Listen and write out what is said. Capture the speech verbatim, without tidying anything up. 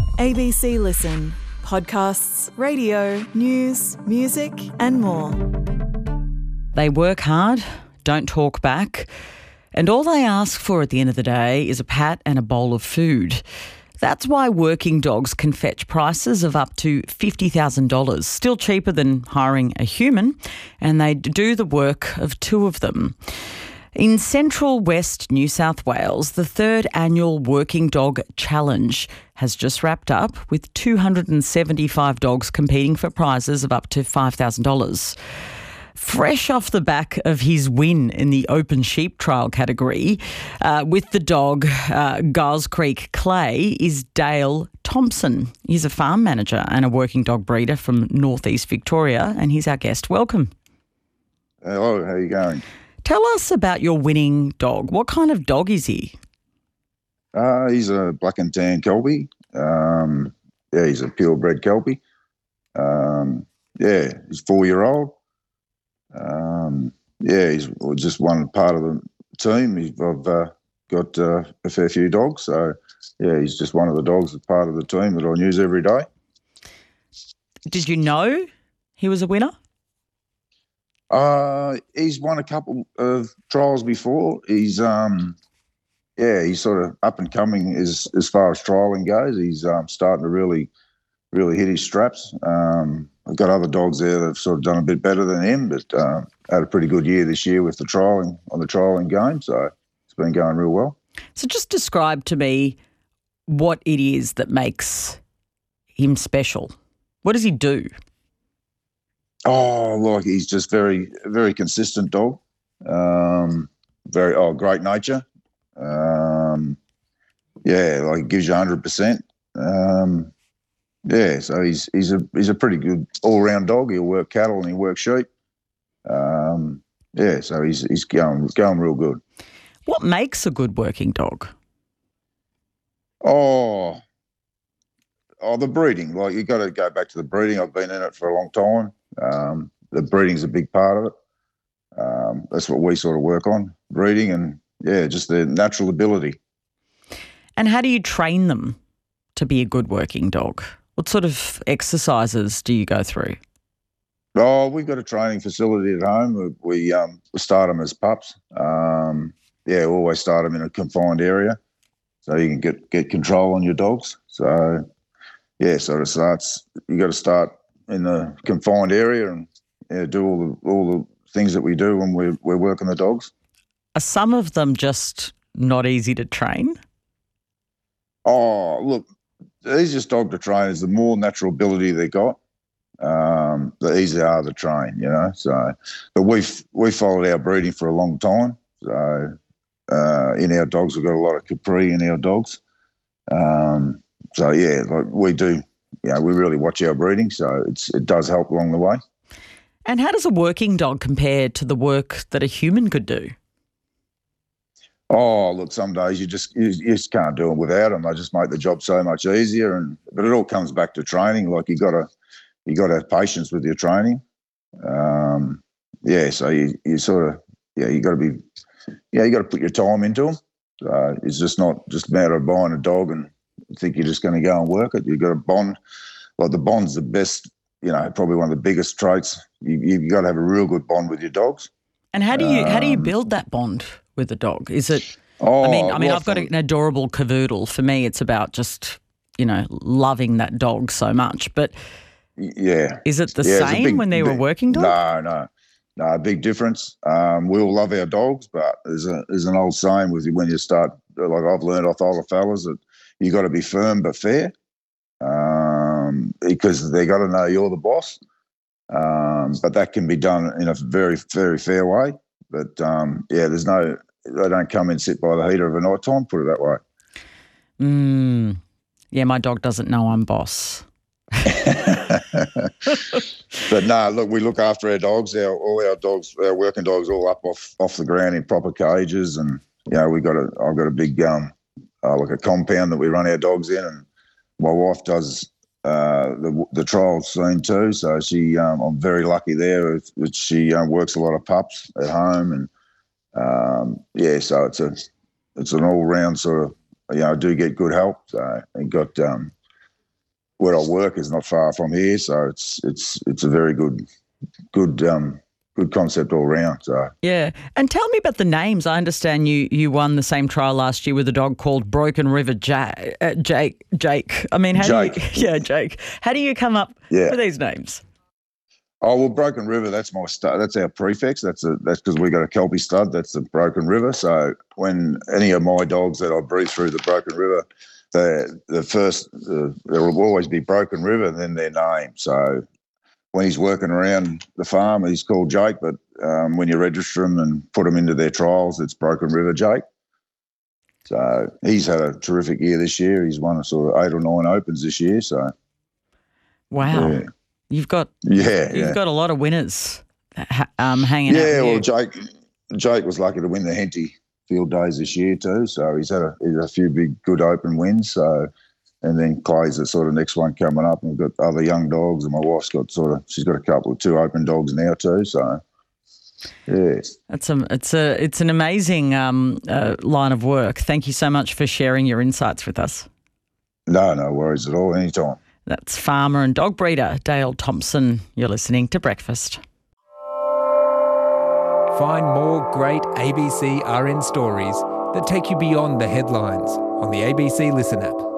A B C Listen. Podcasts, radio, news, music and more. They work hard, don't talk back, and all they ask for at the end of the day is a pat and a bowl of food. That's why working dogs can fetch prices of up to fifty thousand dollars, still cheaper than hiring a human, and they do the work of two of them. In Central West New South Wales, the third annual Working Dog Challenge has just wrapped up, with two hundred seventy-five dogs competing for prizes of up to five thousand dollars. Fresh off the back of his win in the open sheep trial category uh, with the dog uh, Giles Creek Clay is Dale Thompson. He's a farm manager and a working dog breeder from northeast Victoria, and he's our guest. Welcome. Hello, how are you going? Tell us about your winning dog. What kind of dog is he? Uh, he's a black and tan Kelpie. Um, yeah, he's a purebred Kelpie. Um, yeah, he's four-year-old. Um, yeah, he's just one part of the team. He's, I've uh, got uh, a fair few dogs, so yeah, he's just one of the dogs that's part of the team that I use every day. Did you know he was a winner? Uh, he's won a couple of trials before. He's um, yeah, he's sort of up and coming as as far as trialing goes. He's um, starting to really, really hit his straps. Um, I've got other dogs there that have sort of done a bit better than him, but uh, had a pretty good year this year with the trialing on the trialing game. So it's been going real well. So just describe to me what it is that makes him special. What does he do? Oh, like he's just very, very consistent dog. Um, very, oh, great nature. Um, yeah, like gives you one hundred percent. Um, yeah, so he's he's a he's a pretty good all-round dog. He'll work cattle and he'll work sheep. Um, yeah, so he's he's going going real good. What makes a good working dog? Oh, oh, the breeding. Like you got to go back to the breeding. I've been in it for a long time. Um, the breeding's a big part of it. Um, that's what we sort of work on, breeding and, yeah, just their natural ability. And how do you train them to be a good working dog? What sort of exercises do you go through? Oh, we've got a training facility at home. We, we um, start them as pups. Um, yeah, we always start them in a confined area so you can get, get control on your dogs. So, yeah, so it starts, you got to start in the confined area and yeah, do all the all the things that we do when we're, we're working the dogs. Are some of them just not easy to train? Oh, look, the easiest dog to train is the more natural ability they got, um, the easier they are to train, you know. So, but we've, we followed our breeding for a long time. So uh, in our dogs, we've got a lot of Capri in our dogs. Um, so, yeah, like we do. Yeah, we really watch our breeding, so it's it does help along the way. And how does a working dog compare to the work that a human could do? Oh, look, some days you just you, you just can't do them without them. They just make the job so much easier. And but it all comes back to training. Like you got to you got to have patience with your training. Um, yeah, so you you sort of yeah you got to be yeah you got to put your time into them. Uh, it's just not just a matter of buying a dog and think you're just going to go and work it. You've got to bond. Like the bond's the best, you know, probably one of the biggest traits. You, you've got to have a real good bond with your dogs. And how do you um, how do you Um, build that bond with a dog? Is it? Oh, I mean, I mean, well, I've got an adorable cavoodle. For me, it's about just you know loving that dog so much. But yeah, is it the yeah, same big, when they were big, working dog? No, no, no. Big difference. Um, we all love our dogs, but there's a there's an old saying with you when you start. Like I've learned off older fellas that you got to be firm but fair, um, because they got to know you're the boss. Um, but that can be done in a very, very fair way. But um, yeah, there's no, they don't come and sit by the heater of a night time, put it that way. Mm. Yeah, my dog doesn't know I'm boss. But no, look, we look after our dogs. Our all our dogs, our working dogs, all up off off the ground in proper cages, and you know we got a I've got a big um uh, like a compound that we run our dogs in, and my wife does uh, the the trial scene too. So she um, I'm very lucky there. That she um, works a lot of pups at home, and um, yeah, so it's a it's an all round sort of you know I do get good help. So I got um where I work is not far from here, so it's it's it's a very good good um, good concept all round. So yeah, and tell me about the names. I understand you you won the same trial last year with a dog called Broken River Jake. Uh, Jake. Jake. I mean, how Jake. do you? Yeah, Jake. How do you come up yeah. with these names? Oh well, Broken River. That's my stud. That's our prefix. That's a that's because we got a Kelpie stud. That's the Broken River. So when any of my dogs that I breed through the Broken River, the the first uh, there will always be Broken River, and then their name. So when he's working around the farm, he's called Jake. But um, when you register him and put them into their trials, it's Broken River Jake. So he's had a terrific year this year. He's won a sort of eight or nine opens this year. So wow. Yeah. You've got yeah, you've yeah. got a lot of winners um, hanging yeah, out. Yeah, well, Jake Jake was lucky to win the Henty Field Days this year too. So he's had a, he's had a few big good open wins. So and then Clay's the sort of next one coming up. And we've got other young dogs, and my wife's got sort of she's got a couple of two open dogs now too. So yeah, it's a it's a it's an amazing um, uh, line of work. Thank you so much for sharing your insights with us. No, no worries at all. Anytime. That's farmer and dog breeder Dale Thompson. You're listening to Breakfast. Find more great A B C R N stories that take you beyond the headlines on the A B C Listen app.